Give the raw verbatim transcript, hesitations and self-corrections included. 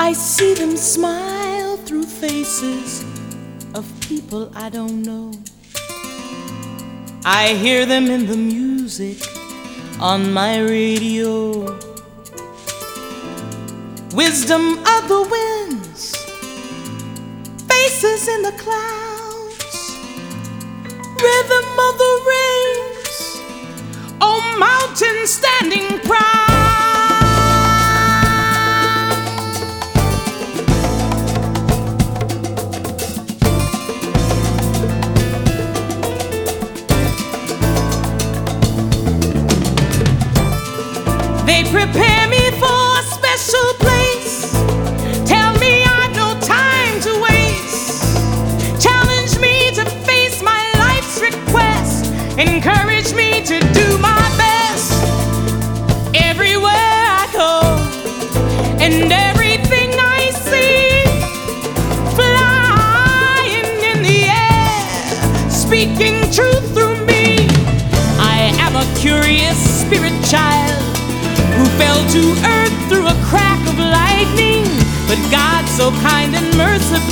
I see them smile through faces of people I don't know. I hear them in the music on my radio. Wisdom of the winds, faces in the clouds, rhythm of the rains, oh mountain standing proud. They prepare me for a special place. Tell me I've no time to waste. Challenge me to face my life's request. Encourage me to do my best. Everywhere I go and everything I see, flying in the air, speaking truth through me. I am a curious spirit child who fell to earth through a crack of lightning, but God so kind and merciful